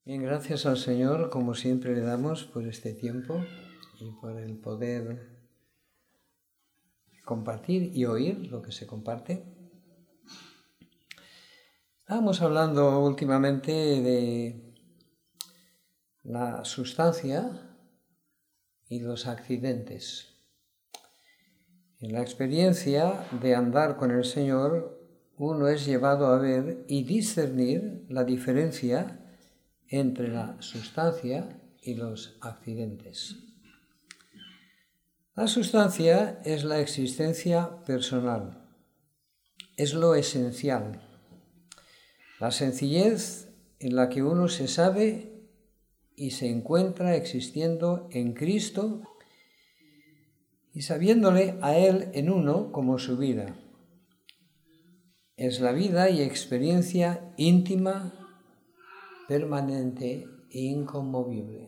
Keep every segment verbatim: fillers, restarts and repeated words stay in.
Bien, gracias al Señor, como siempre le damos por este tiempo y por el poder compartir y oír lo que se comparte. Estábamos hablando últimamente de la sustancia y los accidentes. En la experiencia de andar con el Señor, uno es llevado a ver y discernir la diferencia entre la sustancia y los accidentes. La sustancia es la existencia personal, es lo esencial, la sencillez en la que uno se sabe y se encuentra existiendo en Cristo y sabiéndole a Él en uno como su vida. Es la vida y experiencia íntima, permanente e inconmovible.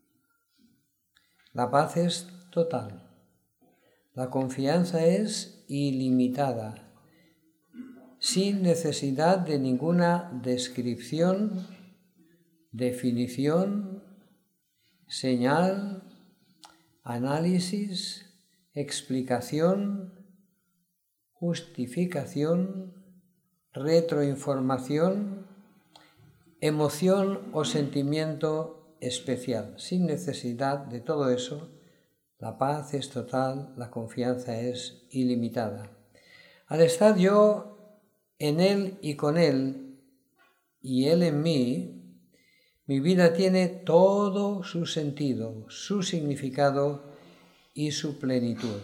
La paz es total. La confianza es ilimitada, sin necesidad de ninguna descripción, definición, señal, análisis, explicación, justificación, retroinformación, emoción o sentimiento especial. Sin necesidad de todo eso, la paz es total, la confianza es ilimitada. Al estar yo en Él y con Él, y Él en mí, mi vida tiene todo su sentido, su significado y su plenitud.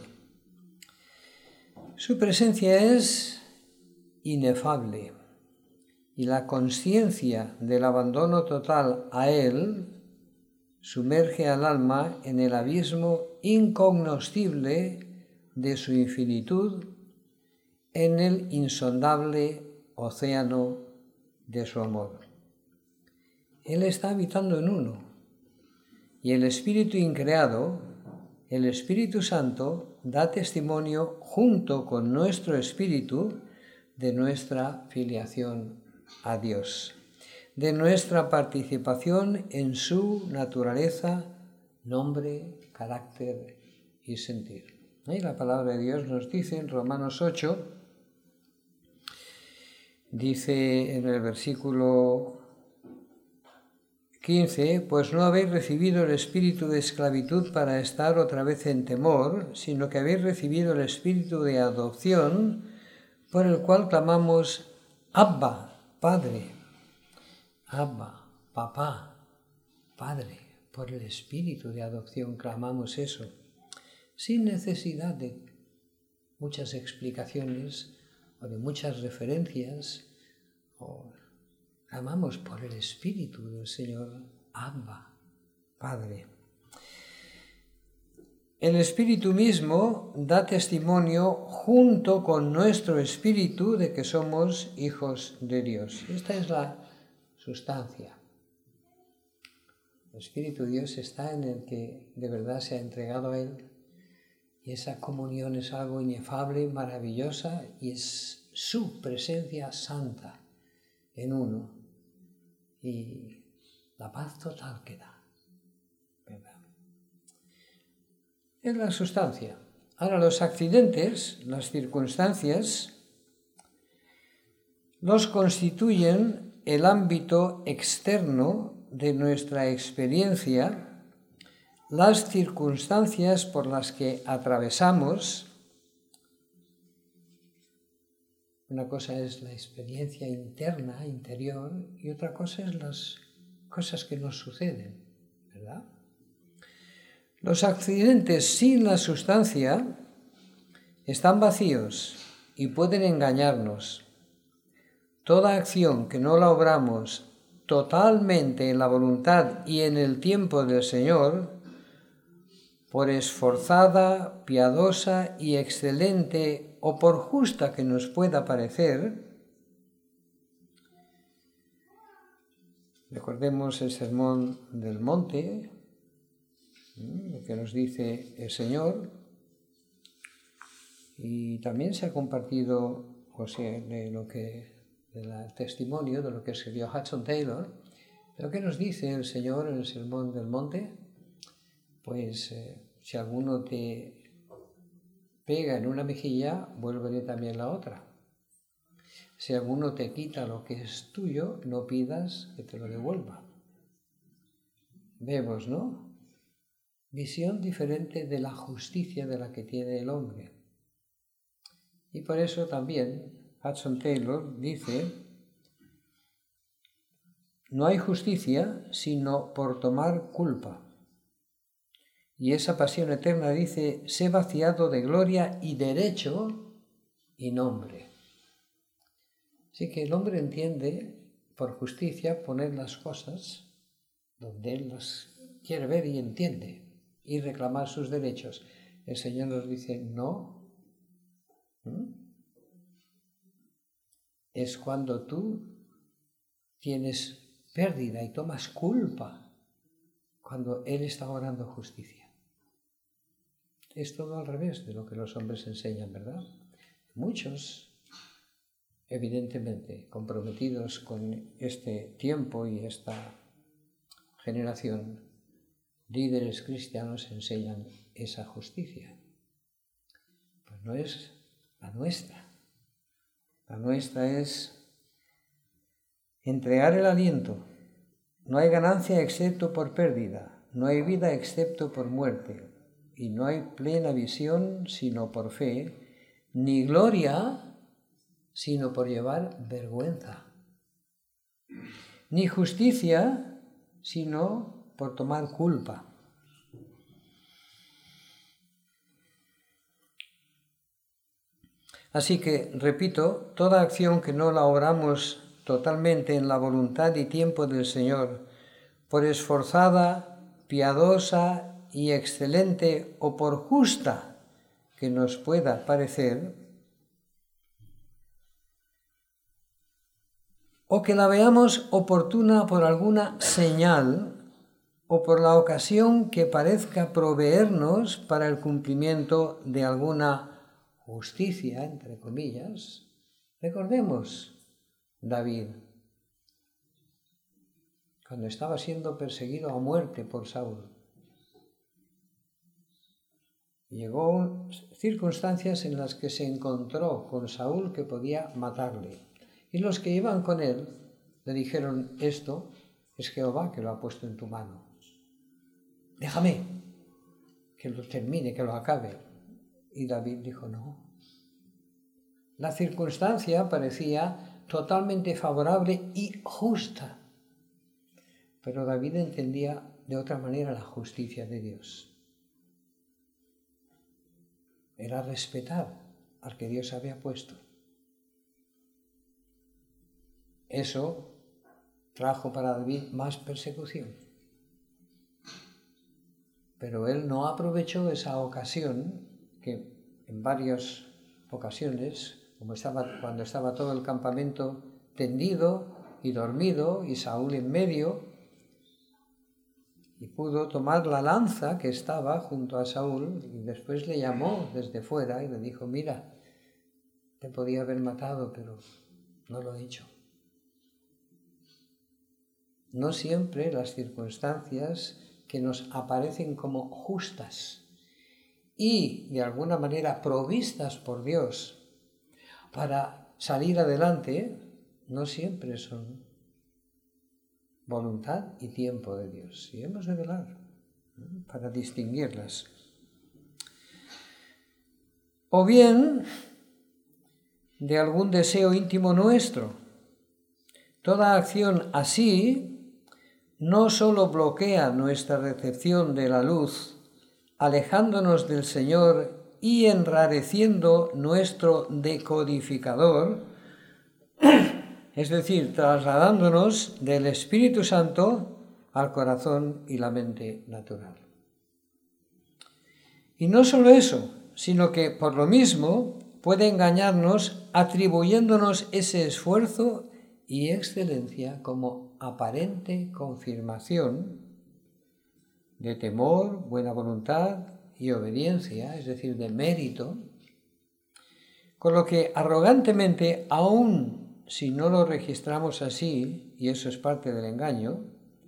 Su presencia es inefable. Y la consciencia del abandono total a Él sumerge al alma en el abismo incognoscible de su infinitud, en el insondable océano de su amor. Él está habitando en uno, y el Espíritu increado, el Espíritu Santo, da testimonio junto con nuestro espíritu de nuestra filiación a Dios, de nuestra participación en su naturaleza, nombre, carácter y sentir. Y la palabra de Dios nos dice en Romanos ocho, dice en el versículo quince, pues no habéis recibido el espíritu de esclavitud para estar otra vez en temor, sino que habéis recibido el espíritu de adopción, por el cual clamamos, Abba, Padre. Abba, papá, Padre. Por el espíritu de adopción clamamos eso, sin necesidad de muchas explicaciones o de muchas referencias. O clamamos por el espíritu del Señor, Abba, Padre. El Espíritu mismo da testimonio junto con nuestro espíritu de que somos hijos de Dios. Esta es la sustancia. El Espíritu de Dios está en el que de verdad se ha entregado a Él, y esa comunión es algo inefable, maravillosa, y es su presencia santa en uno, y la paz total que da. ¿Verdad? Es la sustancia. Ahora, los accidentes, las circunstancias, los constituyen el ámbito externo de nuestra experiencia, las circunstancias por las que atravesamos. Una cosa es la experiencia interna, interior, y otra cosa es las cosas que nos suceden, ¿verdad? Los accidentes sin la sustancia están vacíos y pueden engañarnos. Toda acción que no la obramos totalmente en la voluntad y en el tiempo del Señor, por esforzada, piadosa y excelente o por justa que nos pueda parecer, recordemos el Sermón del Monte, lo que nos dice el Señor, y también se ha compartido, o sea, de lo que, del testimonio de lo que escribió Hudson Taylor, Lo que nos dice el Señor en el Sermón del Monte, pues eh, si alguno te pega en una mejilla, vuélvele también la otra. Si alguno te quita lo que es tuyo, no pidas que te lo devuelva. Vemos, ¿no? Visión diferente de la justicia de la que tiene el hombre. Y por eso también Hudson Taylor dice: no hay justicia sino por tomar culpa. Y esa pasión eterna dice: sé vaciado de gloria y derecho y nombre. Así que el hombre entiende por justicia poner las cosas donde él las quiere ver y entiende y reclamar sus derechos. El Señor nos dice: no. ¿Mm? Es cuando tú tienes pérdida y tomas culpa, cuando Él está obrando justicia. Es todo al revés de lo que los hombres enseñan, ¿verdad? Muchos, evidentemente, comprometidos con este tiempo y esta generación, líderes cristianos enseñan esa justicia. Pues no es la nuestra. La nuestra es entregar el aliento. No hay ganancia excepto por pérdida, no hay vida excepto por muerte, y no hay plena visión sino por fe, ni gloria sino por llevar vergüenza, ni justicia sino por tomar culpa. Así que, repito, toda acción que no la obramos totalmente en la voluntad y tiempo del Señor, por esforzada, piadosa y excelente o por justa que nos pueda parecer, o que la veamos oportuna por alguna señal o por la ocasión que parezca proveernos para el cumplimiento de alguna justicia, entre comillas, recordemos David, cuando estaba siendo perseguido a muerte por Saúl. Llegó circunstancias en las que se encontró con Saúl que podía matarle. Y los que iban con él le dijeron: esto es Jehová que lo ha puesto en tu mano. Déjame que lo termine, que lo acabe. Y David dijo: no. La circunstancia parecía totalmente favorable y justa. Pero David entendía de otra manera la justicia de Dios. Era respetar al que Dios había puesto. Eso trajo para David más persecución. Pero él no aprovechó esa ocasión, que en varias ocasiones, como estaba, cuando estaba todo el campamento tendido y dormido y Saúl en medio, y pudo tomar la lanza que estaba junto a Saúl y después le llamó desde fuera y le dijo: mira, te podía haber matado, pero no lo he hecho. No siempre las circunstancias que nos aparecen como justas y de alguna manera provistas por Dios para salir adelante, no siempre son voluntad y tiempo de Dios. Y hemos de velar, ¿no?, para distinguirlas. O bien de algún deseo íntimo nuestro. Toda acción así no solo bloquea nuestra recepción de la luz, alejándonos del Señor y enrareciendo nuestro decodificador, es decir, trasladándonos del Espíritu Santo al corazón y la mente natural. Y no solo eso, sino que por lo mismo puede engañarnos atribuyéndonos ese esfuerzo y excelencia como aparente confirmación de temor, buena voluntad y obediencia, es decir, de mérito, con lo que arrogantemente, aun si no lo registramos así, y eso es parte del engaño,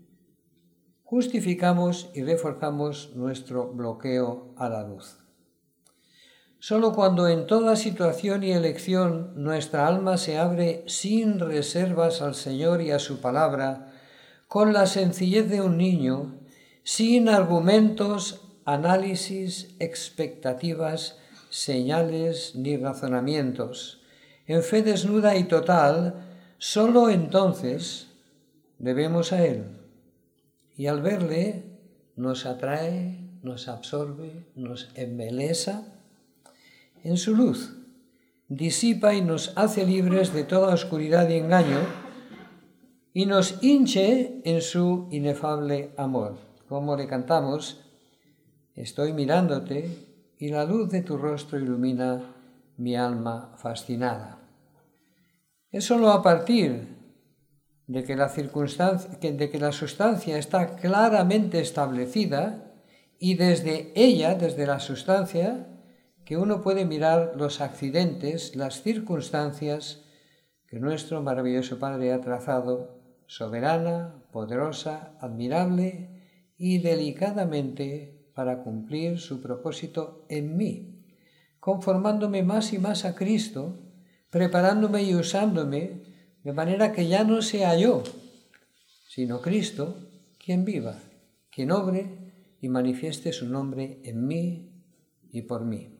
justificamos y reforzamos nuestro bloqueo a la luz. Solo cuando en toda situación y elección nuestra alma se abre sin reservas al Señor y a su palabra, con la sencillez de un niño, sin argumentos, análisis, expectativas, señales ni razonamientos, en fe desnuda y total, solo entonces debemos a Él. Y al verle nos atrae, nos absorbe, nos embelesa en su luz, disipa y nos hace libres de toda oscuridad y engaño y nos hinche en su inefable amor. Como le cantamos, estoy mirándote y la luz de tu rostro ilumina mi alma fascinada. Es solo a partir de que la circunstancia, de que la sustancia está claramente establecida y desde ella, desde la sustancia, que uno puede mirar los accidentes, las circunstancias que nuestro maravilloso Padre ha trazado, soberana, poderosa, admirable y delicadamente para cumplir su propósito en mí, conformándome más y más a Cristo, preparándome y usándome de manera que ya no sea yo, sino Cristo quien viva, quien obre y manifieste su nombre en mí y por mí.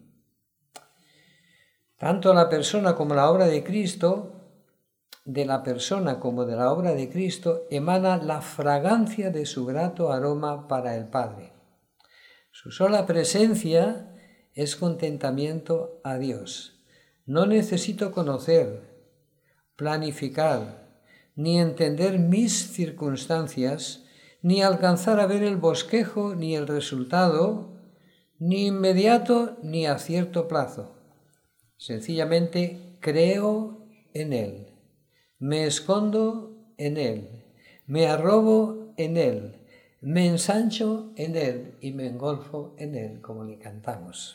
Tanto la persona como la obra de Cristo, de la persona como de la obra de Cristo, emana la fragancia de su grato aroma para el Padre. Su sola presencia es contentamiento a Dios. No necesito conocer, planificar, ni entender mis circunstancias, ni alcanzar a ver el bosquejo, ni el resultado, ni inmediato, ni a cierto plazo. Sencillamente creo en Él, me escondo en Él, me arrobo en Él, me ensancho en Él y me engolfo en Él, como le cantamos.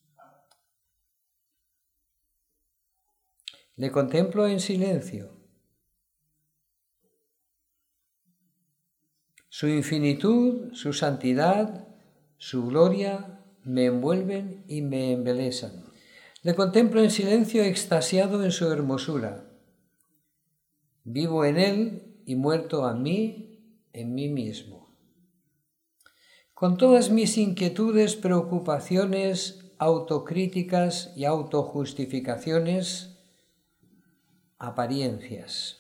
Le contemplo en silencio. Su infinitud, su santidad, su gloria me envuelven y me embelesan. Le contemplo en silencio extasiado en su hermosura. Vivo en Él y muerto a mí, en mí mismo. Con todas mis inquietudes, preocupaciones, autocríticas y autojustificaciones, apariencias.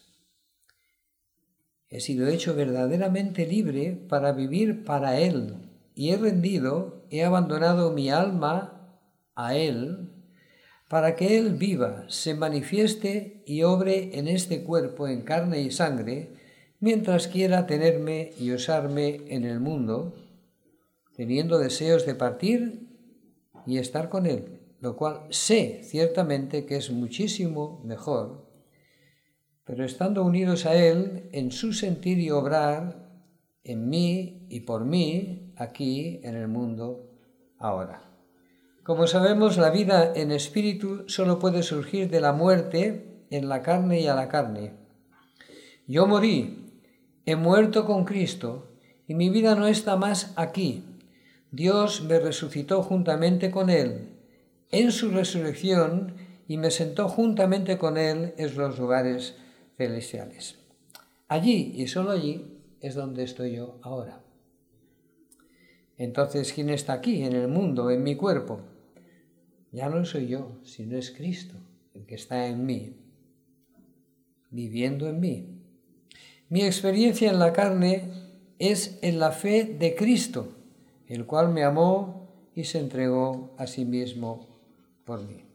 He sido hecho verdaderamente libre para vivir para Él y he rendido, he abandonado mi alma a Él para que Él viva, se manifieste y obre en este cuerpo en carne y sangre, mientras quiera tenerme y usarme en el mundo, teniendo deseos de partir y estar con Él, lo cual sé ciertamente que es muchísimo mejor, pero estando unidos a Él en su sentir y obrar, en mí y por mí, aquí en el mundo, ahora. Como sabemos, la vida en espíritu solo puede surgir de la muerte en la carne y a la carne. Yo morí, he muerto con Cristo, y mi vida no está más aquí. Dios me resucitó juntamente con Él en su resurrección y me sentó juntamente con Él en los lugares celestiales. Allí y solo allí es donde estoy yo ahora. Entonces, ¿quién está aquí en el mundo, en mi cuerpo? Ya no soy yo, sino es Cristo, el que está en mí, viviendo en mí. Mi experiencia en la carne es en la fe de Cristo, el cual me amó y se entregó a sí mismo por mí.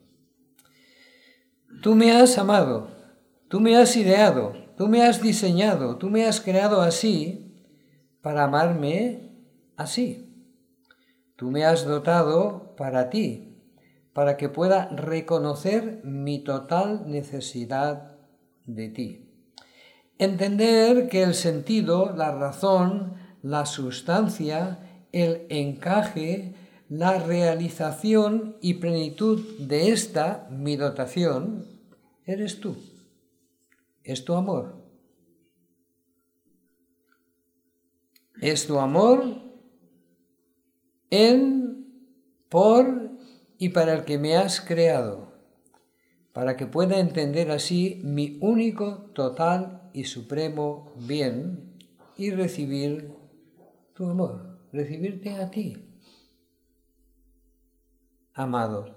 Tú me has amado, tú me has ideado, tú me has diseñado, tú me has creado así para amarme así. Tú me has dotado para ti, para que pueda reconocer mi total necesidad de ti. Entender que el sentido, la razón, la sustancia, el encaje, la realización y plenitud de esta, mi dotación, eres tú. Es tu amor. Es tu amor en, por y para el que me has creado, para que pueda entender así mi único, total y supremo bien y recibir tu amor, recibirte a ti, amado.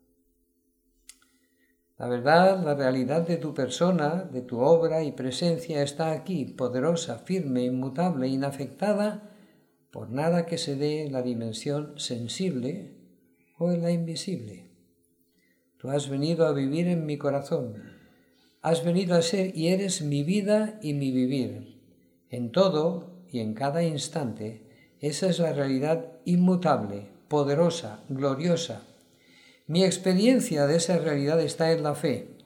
La verdad, la realidad de tu persona, de tu obra y presencia está aquí, poderosa, firme, inmutable, inafectada por nada que se dé en la dimensión sensible o en la invisible. Tú has venido a vivir en mi corazón, has venido a ser y eres mi vida y mi vivir. En todo y en cada instante, esa es la realidad inmutable, poderosa, gloriosa. Mi experiencia de esa realidad está en la fe.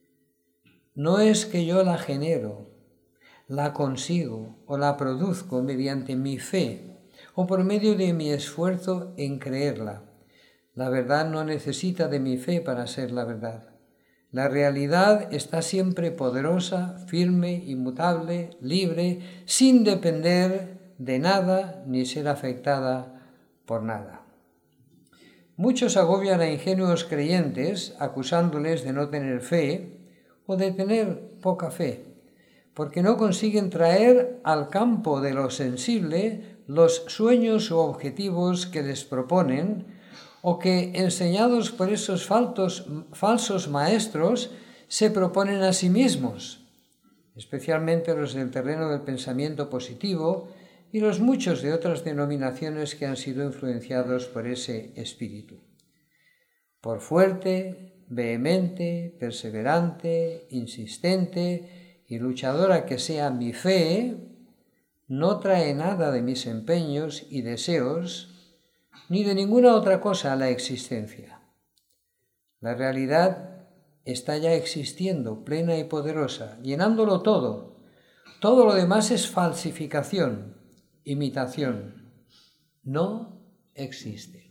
No es que yo la genero, la consigo o la produzco mediante mi fe o por medio de mi esfuerzo en creerla. La verdad no necesita de mi fe para ser la verdad. La realidad está siempre poderosa, firme, inmutable, libre, sin depender de nada ni ser afectada por nada. Muchos agobian a ingenuos creyentes acusándoles de no tener fe o de tener poca fe, porque no consiguen traer al campo de lo sensible los sueños o objetivos que les proponen, o que, enseñados por esos faltos, falsos maestros, se proponen a sí mismos, especialmente los del terreno del pensamiento positivo y los muchos de otras denominaciones que han sido influenciados por ese espíritu. Por fuerte, vehemente, perseverante, insistente y luchadora que sea mi fe, no trae nada de mis empeños y deseos, ni de ninguna otra cosa a la existencia. La realidad está ya existiendo, plena y poderosa, llenándolo todo. Todo lo demás es falsificación, imitación. No existe.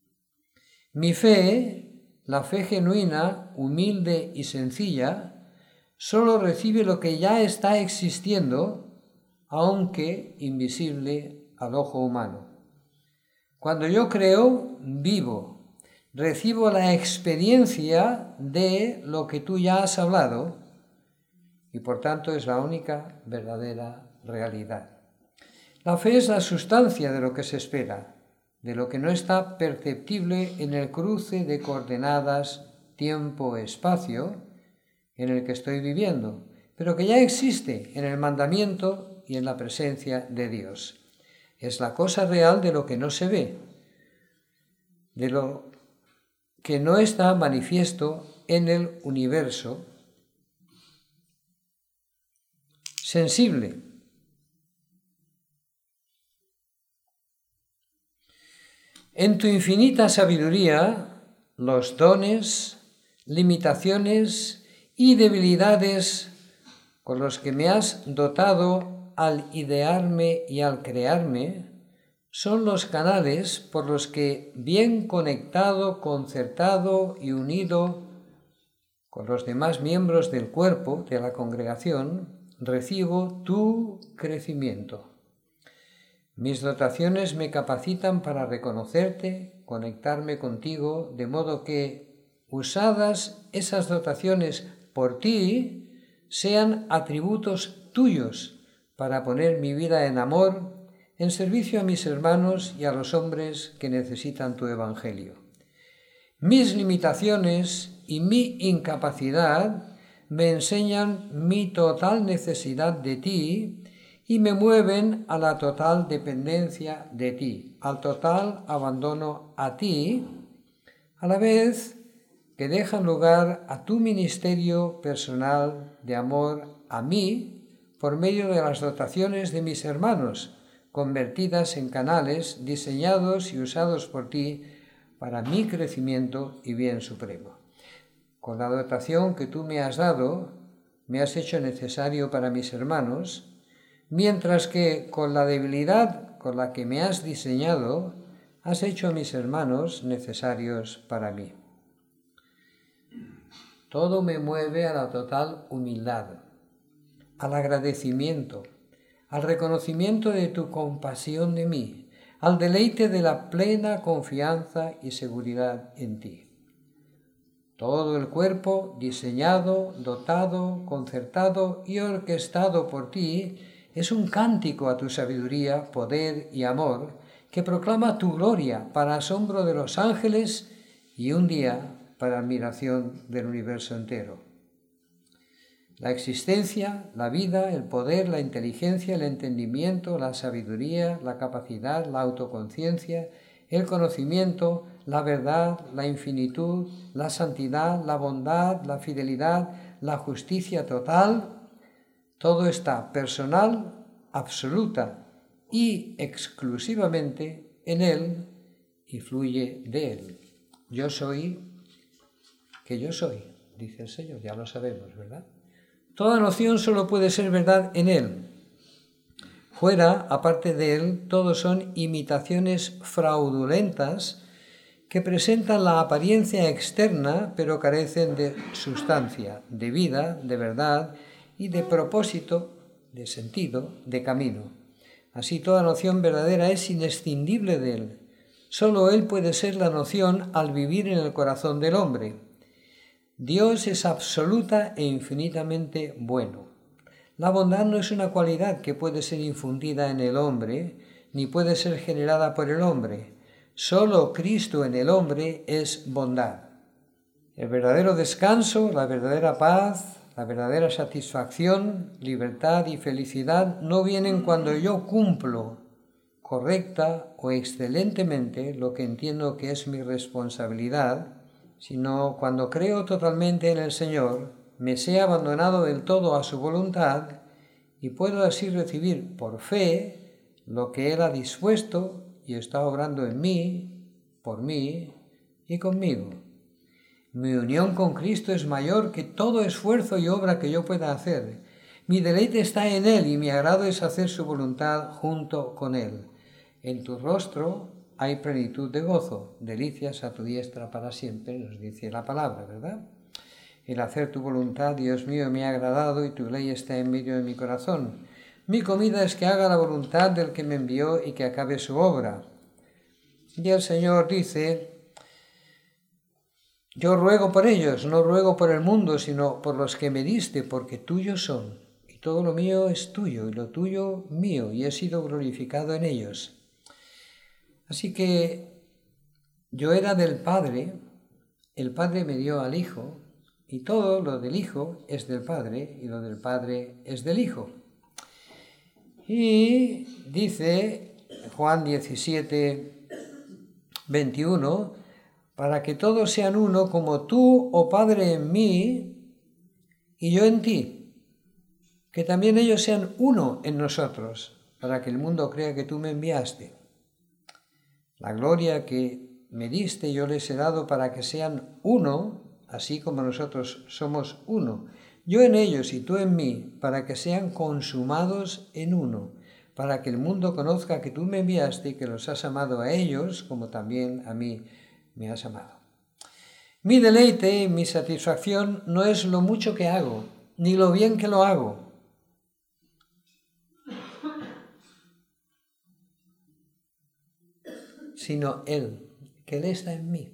Mi fe, la fe genuina, humilde y sencilla, solo recibe lo que ya está existiendo, aunque invisible al ojo humano. Cuando yo creo, vivo, recibo la experiencia de lo que tú ya has hablado y por tanto es la única verdadera realidad. La fe es la sustancia de lo que se espera, de lo que no está perceptible en el cruce de coordenadas tiempo-espacio en el que estoy viviendo, pero que ya existe en el mandamiento y en la presencia de Dios. Es la cosa real de lo que no se ve, de lo que no está manifiesto en el universo sensible. En tu infinita sabiduría, los dones, limitaciones y debilidades con los que me has dotado al idearme y al crearme, son los canales por los que, bien conectado, concertado y unido con los demás miembros del cuerpo de la congregación, recibo tu crecimiento. Mis dotaciones me capacitan para reconocerte, conectarme contigo, de modo que, usadas esas dotaciones por ti, sean atributos tuyos para poner mi vida en amor, en servicio a mis hermanos y a los hombres que necesitan tu evangelio. Mis limitaciones y mi incapacidad me enseñan mi total necesidad de ti y me mueven a la total dependencia de ti, al total abandono a ti, a la vez que dejan lugar a tu ministerio personal de amor a mí por medio de las dotaciones de mis hermanos, convertidas en canales diseñados y usados por ti para mi crecimiento y bien supremo. Con la dotación que tú me has dado, me has hecho necesario para mis hermanos, mientras que con la debilidad con la que me has diseñado, has hecho a mis hermanos necesarios para mí. Todo me mueve a la total humildad, al agradecimiento, al reconocimiento de tu compasión de mí, al deleite de la plena confianza y seguridad en ti. Todo el cuerpo, diseñado, dotado, concertado y orquestado por ti, es un cántico a tu sabiduría, poder y amor, que proclama tu gloria para asombro de los ángeles y un día para admiración del universo entero. La existencia, la vida, el poder, la inteligencia, el entendimiento, la sabiduría, la capacidad, la autoconciencia, el conocimiento, la verdad, la infinitud, la santidad, la bondad, la fidelidad, la justicia total, todo está personal, absoluta y exclusivamente en Él y fluye de Él. Yo soy que yo soy, dice el Señor, ya lo sabemos, ¿verdad? Toda noción solo puede ser verdad en Él. Fuera, aparte de Él, todos son imitaciones fraudulentas que presentan la apariencia externa, pero carecen de sustancia, de vida, de verdad y de propósito, de sentido, de camino. Así, toda noción verdadera es inescindible de Él. Solo Él puede ser la noción al vivir en el corazón del hombre. Dios es absoluta e infinitamente bueno. La bondad no es una cualidad que puede ser infundida en el hombre, ni puede ser generada por el hombre. Solo Cristo en el hombre es bondad. El verdadero descanso, la verdadera paz, la verdadera satisfacción, libertad y felicidad no vienen cuando yo cumplo correcta o excelentemente lo que entiendo que es mi responsabilidad, sino cuando creo totalmente en el Señor, me sé abandonado del todo a su voluntad y puedo así recibir por fe lo que Él ha dispuesto y está obrando en mí, por mí y conmigo. Mi unión con Cristo es mayor que todo esfuerzo y obra que yo pueda hacer. Mi deleite está en Él y mi agrado es hacer su voluntad junto con Él. En tu rostro hay plenitud de gozo, delicias a tu diestra para siempre, nos dice la palabra, ¿verdad? El hacer tu voluntad, Dios mío, me ha agradado y tu ley está en medio de mi corazón. Mi comida es que haga la voluntad del que me envió y que acabe su obra. Y el Señor dice, yo ruego por ellos, no ruego por el mundo, sino por los que me diste, porque tuyos son. Y todo lo mío es tuyo, y lo tuyo mío, y he sido glorificado en ellos. Así que yo era del Padre, el Padre me dio al Hijo, y todo lo del Hijo es del Padre, y lo del Padre es del Hijo. Y dice Juan diecisiete, veintiuno, para que todos sean uno como tú, oh Padre, en mí y yo en ti, que también ellos sean uno en nosotros, para que el mundo crea que tú me enviaste. La gloria que me diste yo les he dado para que sean uno, así como nosotros somos uno, yo en ellos y tú en mí, para que sean consumados en uno, para que el mundo conozca que tú me enviaste y que los has amado a ellos, como también a mí me has amado. Mi deleite, mi satisfacción no es lo mucho que hago, ni lo bien que lo hago, sino Él, que Él está en mí.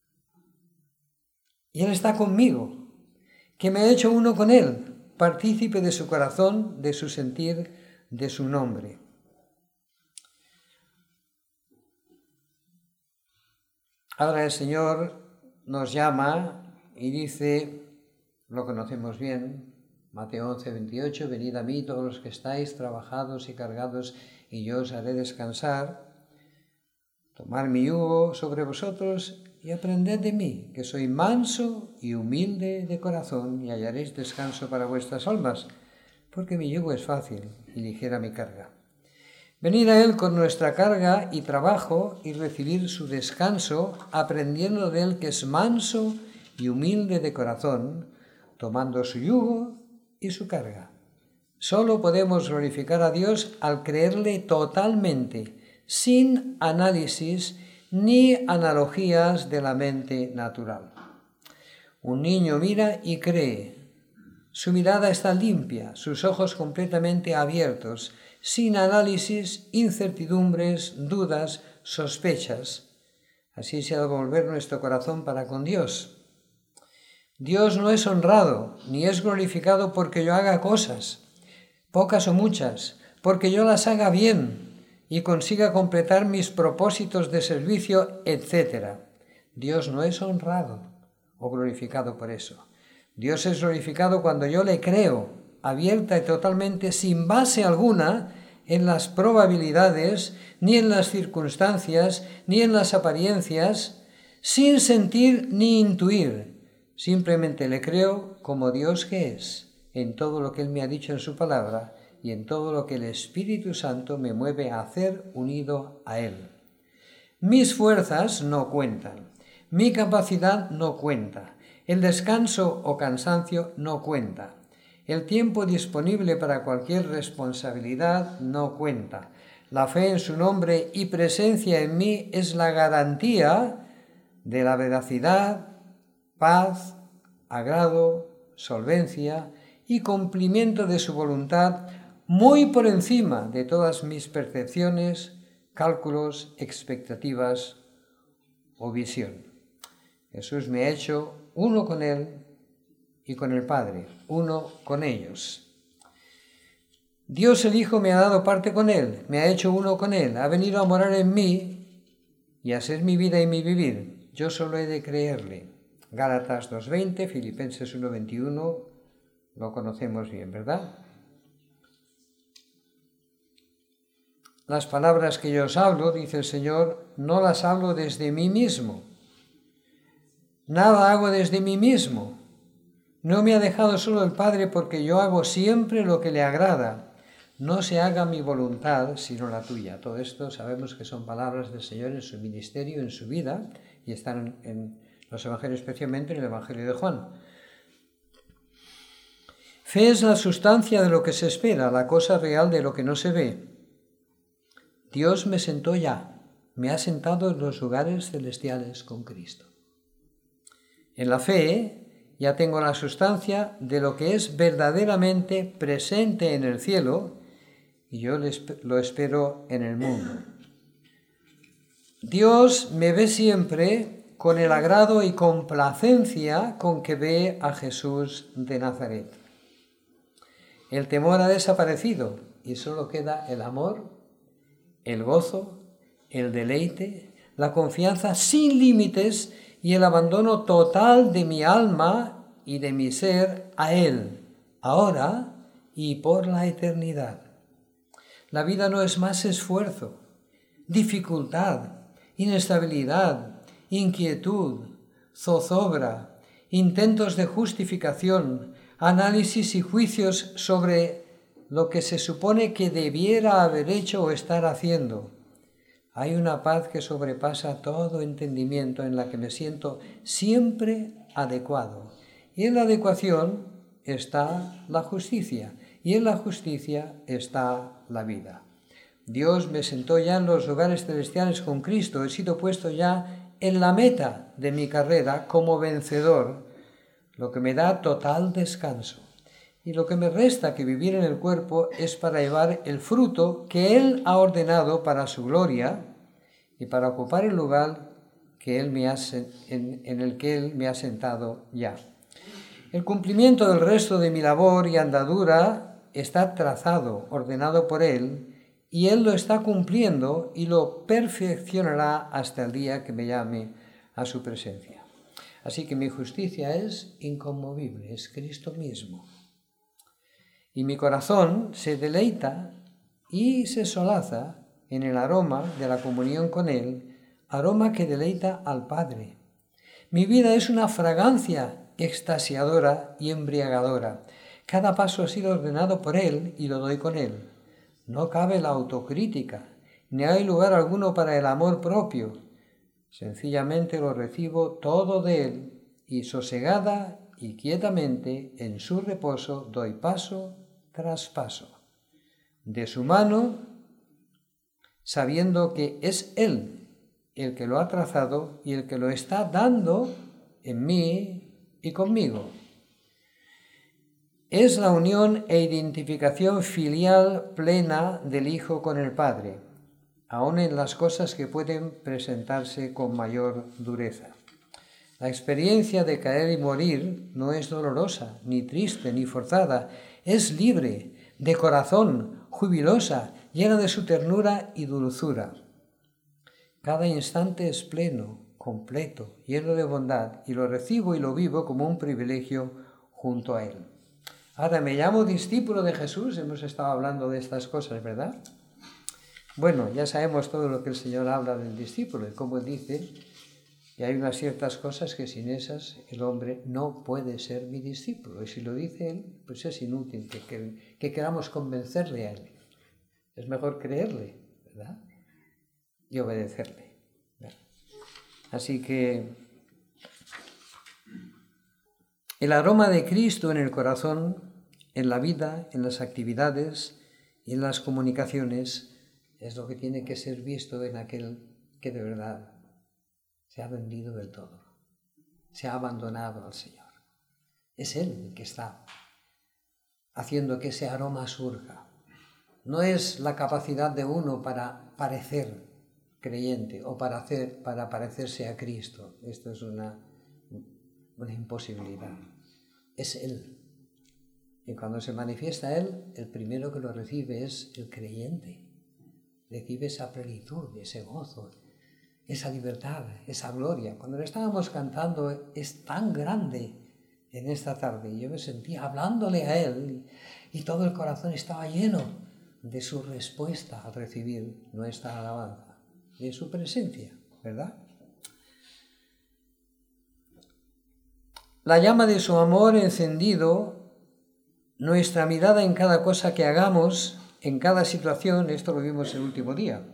Y Él está conmigo, que me ha hecho uno con Él, partícipe de su corazón, de su sentir, de su nombre. Ahora el Señor nos llama y dice, lo conocemos bien, Mateo once, veintiocho, venid a mí todos los que estáis trabajados y cargados, y yo os haré descansar. Tomad mi yugo sobre vosotros y aprended de mí, que soy manso y humilde de corazón, y hallaréis descanso para vuestras almas, porque mi yugo es fácil y ligera mi carga. Venid a Él con nuestra carga y trabajo y recibir su descanso, aprendiendo de Él que es manso y humilde de corazón, tomando su yugo y su carga. Solo podemos glorificar a Dios al creerle totalmente, sin análisis ni analogías de la mente natural. Un niño mira y cree. Su mirada está limpia, sus ojos completamente abiertos, sin análisis, incertidumbres, dudas, sospechas. Así se ha de volver nuestro corazón para con Dios. Dios no es honrado, ni es glorificado porque yo haga cosas, pocas o muchas, porque yo las haga bien y consiga completar mis propósitos de servicio, etcétera. Dios no es honrado o glorificado por eso. Dios es glorificado cuando yo le creo, abierta y totalmente, sin base alguna, en las probabilidades, ni en las circunstancias, ni en las apariencias, sin sentir ni intuir. Simplemente le creo como Dios que es, en todo lo que Él me ha dicho en su palabra y en todo lo que el Espíritu Santo me mueve a hacer unido a Él. Mis fuerzas no cuentan, mi capacidad no cuenta, el descanso o cansancio no cuenta. El tiempo disponible para cualquier responsabilidad no cuenta. La fe en su nombre y presencia en mí es la garantía de la veracidad, paz, agrado, solvencia y cumplimiento de su voluntad muy por encima de todas mis percepciones, cálculos, expectativas o visión. Jesús me ha hecho uno con Él y con el Padre, uno con ellos. Dios el Hijo me ha dado parte con Él, me ha hecho uno con Él, ha venido a morar en mí y a ser mi vida y mi vivir. Yo solo he de creerle. Gálatas dos veinte, Filipenses uno veintiuno, lo conocemos bien, ¿verdad? Las palabras que yo os hablo, dice el Señor, no las hablo desde mí mismo. Nada hago desde mí mismo. No me ha dejado solo el Padre porque yo hago siempre lo que le agrada. No se haga mi voluntad sino la tuya. Todo esto sabemos que son palabras del Señor en su ministerio, en su vida, y están en los evangelios, especialmente en el Evangelio de Juan. Fe es la sustancia de lo que se espera, la cosa real de lo que no se ve. Dios me sentó ya, me ha sentado en los lugares celestiales con Cristo. En la fe ya tengo la sustancia de lo que es verdaderamente presente en el cielo y yo lo espero en el mundo. Dios me ve siempre con el agrado y complacencia con que ve a Jesús de Nazaret. El temor ha desaparecido y solo queda el amor, el gozo, el deleite, la confianza sin límites y el abandono total de mi alma y de mi ser a Él, ahora y por la eternidad. La vida no es más esfuerzo, dificultad, inestabilidad, inquietud, zozobra, intentos de justificación, análisis y juicios sobre lo que se supone que debiera haber hecho o estar haciendo. Hay una paz que sobrepasa todo entendimiento en la que me siento siempre adecuado. Y en la adecuación está la justicia, y en la justicia está la vida. Dios me sentó ya en los lugares celestiales con Cristo, he sido puesto ya en la meta de mi carrera como vencedor, lo que me da total descanso. Y lo que me resta que vivir en el cuerpo es para llevar el fruto que Él ha ordenado para su gloria y para ocupar el lugar que Él me ha, en, en el que Él me ha sentado ya. El cumplimiento del resto de mi labor y andadura está trazado, ordenado por Él, y Él lo está cumpliendo y lo perfeccionará hasta el día que me llame a su presencia. Así que mi justicia es inconmovible, es Cristo mismo. Y mi corazón se deleita y se solaza en el aroma de la comunión con Él, aroma que deleita al Padre. Mi vida es una fragancia extasiadora y embriagadora. Cada paso ha sido ordenado por Él y lo doy con Él. No cabe la autocrítica, ni hay lugar alguno para el amor propio. Sencillamente lo recibo todo de Él y sosegada y quietamente en su reposo doy paso tras paso. De su mano, sabiendo que es Él el que lo ha trazado y el que lo está dando en mí y conmigo. es la unión e identificación filial plena del Hijo con el Padre, aun en las cosas que pueden presentarse con mayor dureza. La experiencia de caer y morir no es dolorosa, ni triste, ni forzada, es libre, de corazón, jubilosa, llena de su ternura y dulzura. Cada instante es pleno, completo, lleno de bondad, y lo recibo y lo vivo como un privilegio junto a Él. Ahora, me llamo discípulo de Jesús, hemos estado hablando de estas cosas, ¿verdad? Bueno, ya sabemos todo lo que el Señor habla del discípulo, y como Él dice, que hay unas ciertas cosas que sin esas el hombre no puede ser mi discípulo. Y si lo dice Él, pues es inútil que, que, que queramos convencerle a Él. Es mejor creerle, ¿verdad? Y obedecerle. ¿Verdad? Así que el aroma de Cristo en el corazón, en la vida, en las actividades y en las comunicaciones es lo que tiene que ser visto en aquel que de verdad se ha rendido del todo, se ha abandonado al Señor. Es Él el que está haciendo que ese aroma surja. No es la capacidad de uno para parecer creyente o para, hacer, para parecerse a Cristo. Esto es una, una imposibilidad. Es Él. Y cuando se manifiesta Él, el primero que lo recibe es el creyente. Recibe esa plenitud, ese gozo, esa libertad, esa gloria. Cuando le estábamos cantando, es tan grande en esta tarde. Yo me sentía hablándole a Él y todo el corazón estaba lleno de su respuesta al recibir nuestra alabanza, de su presencia, ¿verdad? La llama de su amor encendido, nuestra mirada en cada cosa que hagamos, en cada situación, esto lo vimos el último día,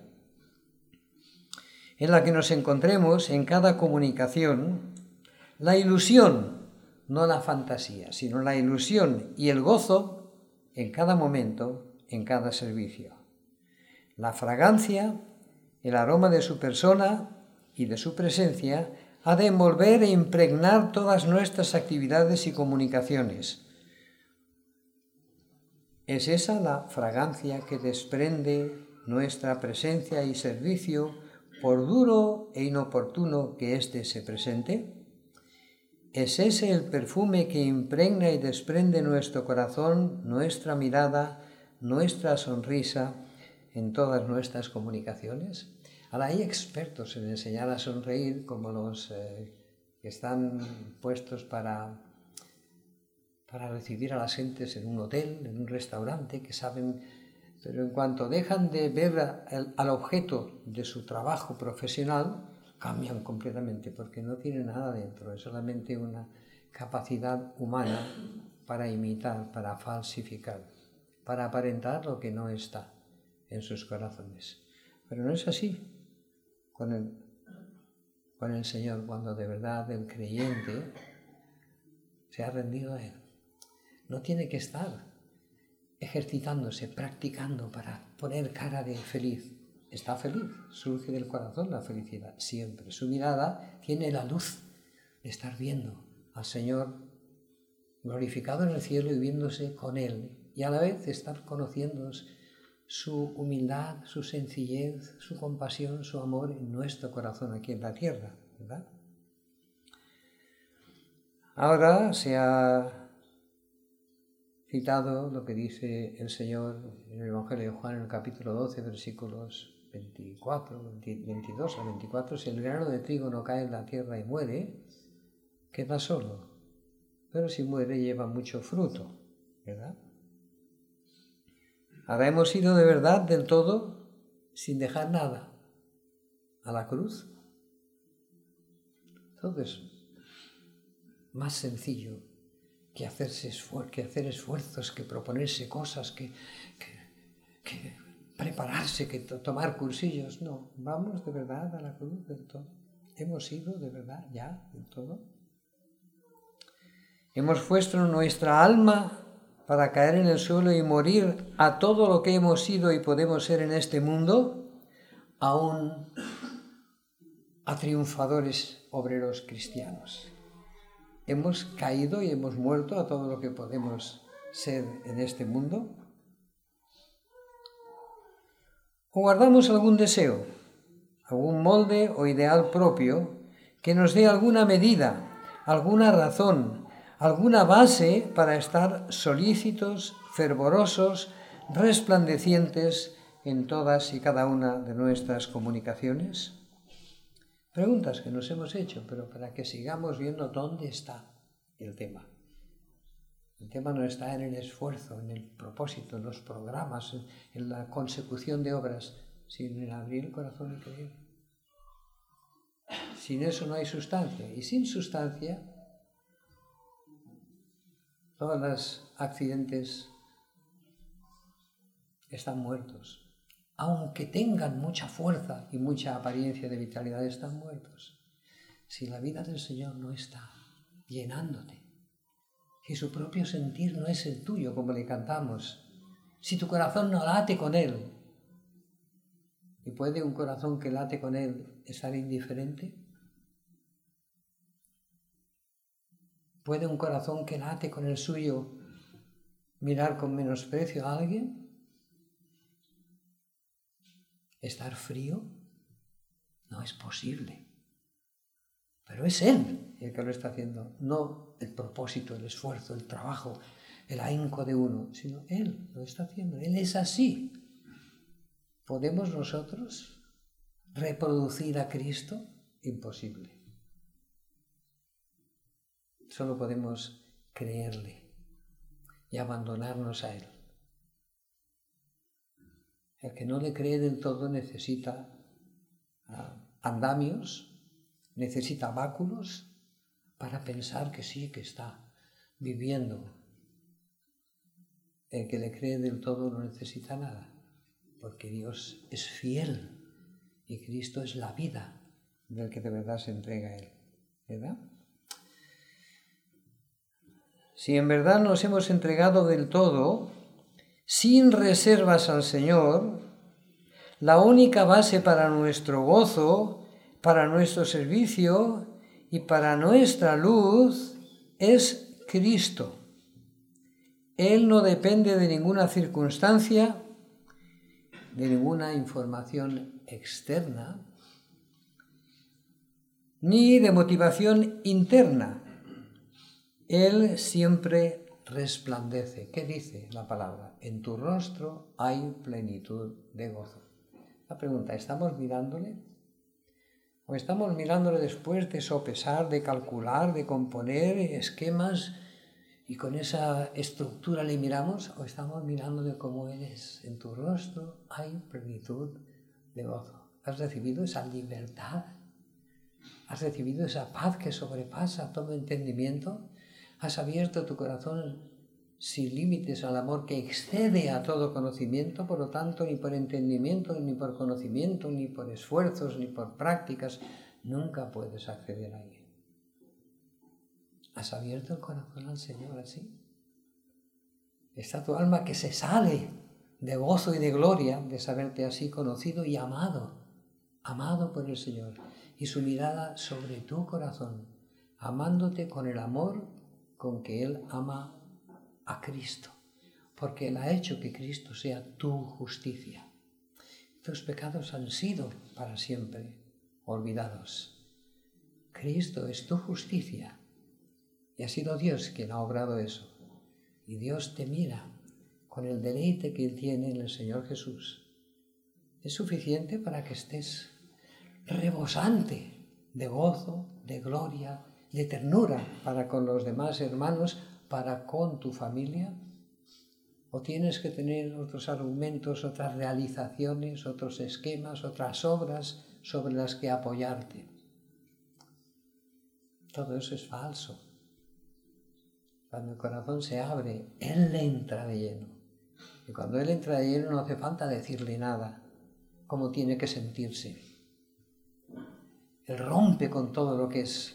en la que nos encontremos, en cada comunicación, la ilusión, no la fantasía, sino la ilusión y el gozo en cada momento, en cada servicio. La fragancia, el aroma de su persona y de su presencia ha de envolver e impregnar todas nuestras actividades y comunicaciones. Es esa la fragancia que desprende nuestra presencia y servicio, por duro e inoportuno que éste se presente. Es ese el perfume que impregna y desprende nuestro corazón, nuestra mirada, nuestra sonrisa en todas nuestras comunicaciones. Ahora hay expertos en enseñar a sonreír, como los eh, que están puestos para, para recibir a las gentes en un hotel, en un restaurante, que saben, pero en cuanto dejan de ver al, al objeto de su trabajo profesional, cambian completamente, porque no tienen nada dentro, es solamente una capacidad humana para imitar, para falsificar, para aparentar lo que no está en sus corazones. Pero no es así con el, con el Señor, cuando de verdad el creyente se ha rendido a Él. No tiene que estar ejercitándose, practicando para poner cara de feliz. Está feliz, surge del corazón la felicidad, siempre. Su mirada tiene la luz de estar viendo al Señor glorificado en el cielo y viéndose con Él, y a la vez estar conociendo su humildad, su sencillez, su compasión, su amor en nuestro corazón aquí en la tierra, ¿verdad? Ahora se ha citado lo que dice el Señor en el Evangelio de Juan en el capítulo doce, versículos veinticuatro, veintidós a veinticuatro. Si el grano de trigo no cae en la tierra y muere, queda solo, pero si muere lleva mucho fruto, ¿verdad? Ahora hemos ido de verdad del todo sin dejar nada a la cruz. Todo es más sencillo que, hacerse esfuer- que hacer esfuerzos, que proponerse cosas, que, que, que prepararse, que to- tomar cursillos. No, vamos de verdad a la cruz del todo. Hemos ido de verdad ya del todo. Hemos puesto nuestra alma para caer en el suelo y morir a todo lo que hemos sido y podemos ser en este mundo, aún a triunfadores obreros cristianos. Hemos caído y hemos muerto a todo lo que podemos ser en este mundo? ¿O guardamos algún deseo, algún molde o ideal propio que nos dé alguna medida, alguna razón, alguna base para estar solícitos, fervorosos, resplandecientes en todas y cada una de nuestras comunicaciones? Preguntas que nos hemos hecho, pero para que sigamos viendo dónde está el tema. El tema no está en el esfuerzo, en el propósito, en los programas, en la consecución de obras, sino en abrir el corazón y creer. Sin eso no hay sustancia, y sin sustancia, todos los accidentes están muertos. Aunque tengan mucha fuerza y mucha apariencia de vitalidad, están muertos. Si la vida del Señor no está llenándote, si su propio sentir no es el tuyo, como le cantamos, si tu corazón no late con Él, ¿y puede un corazón que late con Él estar indiferente? ¿Puede un corazón que late con el suyo mirar con menosprecio a alguien? ¿Estar frío? No es posible. Pero es Él el que lo está haciendo, no el propósito, el esfuerzo, el trabajo, el ahínco de uno, sino Él lo está haciendo. Él es así. ¿Podemos nosotros reproducir a Cristo? Imposible. Solo podemos creerle y abandonarnos a Él. El que no le cree del todo necesita uh, andamios, necesita báculos para pensar que sí, que está viviendo. El que le cree del todo no necesita nada, porque Dios es fiel y Cristo es la vida del que de verdad se entrega a Él, ¿verdad? Si en verdad nos hemos entregado del todo, sin reservas al Señor, la única base para nuestro gozo, para nuestro servicio y para nuestra luz es Cristo. Él no depende de ninguna circunstancia, de ninguna información externa, ni de motivación interna. Él siempre resplandece. ¿Qué dice la palabra? En tu rostro hay plenitud de gozo. La pregunta, ¿estamos mirándole? ¿O estamos mirándole después de sopesar, de calcular, de componer esquemas y con esa estructura le miramos? ¿O estamos mirándole como Él es? En tu rostro hay plenitud de gozo. ¿Has recibido esa libertad? ¿Has recibido esa paz que sobrepasa todo entendimiento? ¿Has abierto tu corazón sin límites al amor que excede a todo conocimiento? Por lo tanto, ni por entendimiento, ni por conocimiento, ni por esfuerzos, ni por prácticas, nunca puedes acceder ahí. ¿Has abierto el corazón al Señor así? Está tu alma que se sale de gozo y de gloria de saberte así conocido y amado, amado por el Señor, y su mirada sobre tu corazón, amándote con el amor con que Él ama a Cristo, porque Él ha hecho que Cristo sea tu justicia. Tus pecados han sido para siempre olvidados. Cristo es tu justicia y ha sido Dios quien ha obrado eso. Y Dios te mira con el deleite que Él tiene en el Señor Jesús. Es suficiente para que estés rebosante de gozo, de gloria, de ternura para con los demás hermanos, para con tu familia. ¿O tienes que tener otros argumentos, otras realizaciones, otros esquemas, otras obras sobre las que apoyarte? Todo eso es falso. Cuando el corazón se abre, Él le entra de lleno. Y cuando Él entra de lleno no hace falta decirle nada, cómo tiene que sentirse. Él rompe con todo lo que es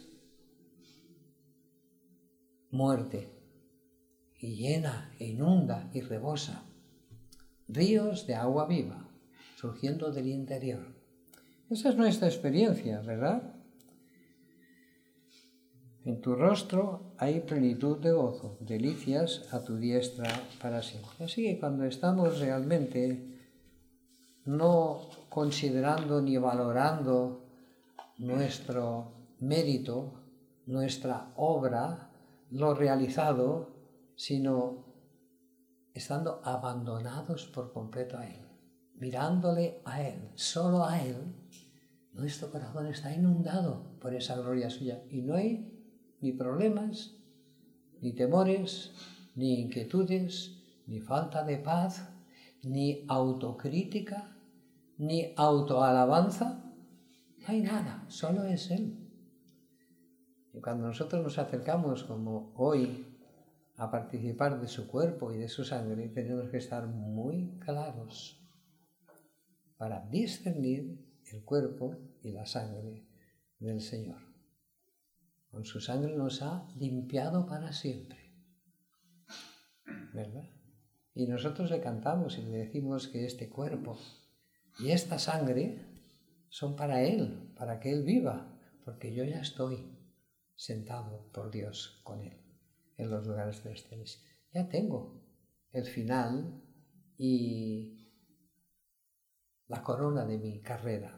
muerte y llena, e inunda y rebosa ríos de agua viva surgiendo del interior. Esa es nuestra experiencia, ¿verdad? En tu rostro hay plenitud de gozo, delicias a tu diestra para siempre. Así que cuando estamos realmente no considerando ni valorando nuestro mérito, nuestra obra, lo realizado, sino estando abandonados por completo a Él, mirándole a Él, solo a Él, nuestro corazón está inundado por esa gloria suya y no hay ni problemas, ni temores, ni inquietudes, ni falta de paz, ni autocrítica, ni autoalabanza. No hay nada, solo es Él. Y cuando nosotros nos acercamos, como hoy, a participar de su cuerpo y de su sangre, tenemos que estar muy claros para discernir el cuerpo y la sangre del Señor. Con su sangre nos ha limpiado para siempre, ¿verdad? Y nosotros le cantamos y le decimos que este cuerpo y esta sangre son para Él, para que Él viva, porque yo ya estoy sentado por Dios con Él en los lugares celestiales. Ya tengo el final y la corona de mi carrera.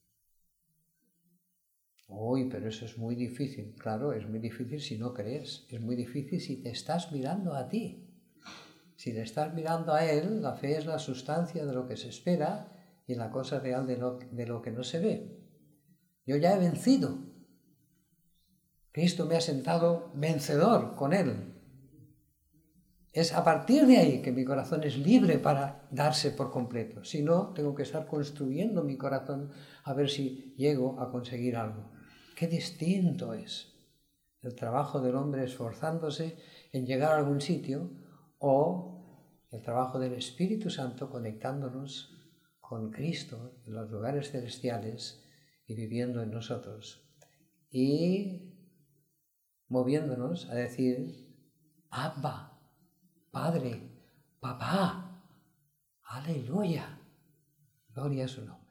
Uy, pero eso es muy difícil. Claro, es muy difícil si no crees. Es muy difícil si te estás mirando a ti. Si te estás mirando a Él, la fe es la sustancia de lo que se espera y la cosa real de lo, de lo que no se ve. Yo ya he vencido. Cristo me ha sentado vencedor con Él. Es a partir de ahí que mi corazón es libre para darse por completo. Si no, tengo que estar construyendo mi corazón a ver si llego a conseguir algo. Qué distinto es el trabajo del hombre esforzándose en llegar a algún sitio o el trabajo del Espíritu Santo conectándonos con Cristo en los lugares celestiales y viviendo en nosotros y moviéndonos a decir Abba, Padre, Papá, aleluya, gloria a su nombre.